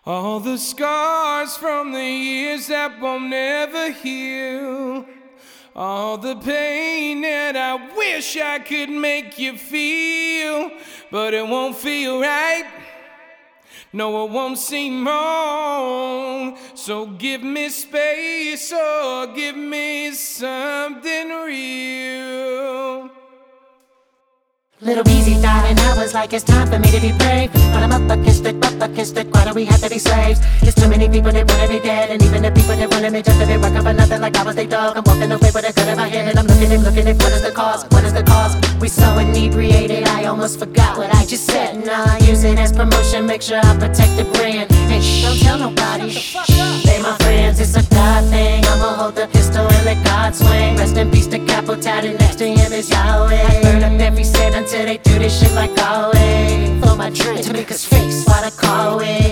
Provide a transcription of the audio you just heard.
All the scars from the years that won't ever heal. All the pain that I wish I could make you feel, but it won't feel right. No, it won't seem wrong. So give me space or give me something real. Little easy, darling, I was like, it's time for me to be brave. But I'm up against it, why do we have to be slaves? There's too many people that wanna be dead, and even the people that wanna me just to be working for nothing like I was their dog. I'm walking away with a gun in my hand, and I'm looking at what is the cause, what is the cause? We so inebriated, I almost forgot what I just said. Nah, I use it as promotion, make sure I protect the brand. And shh, don't tell nobody, shh, they my friends, it's a God thing. I'ma hold the pistol and let God swing. Rest in peace to Capo, tatted next to him is Yahweh. I burn up every cent until they do this shit like always. For my drink, Tamika's face, why the call away?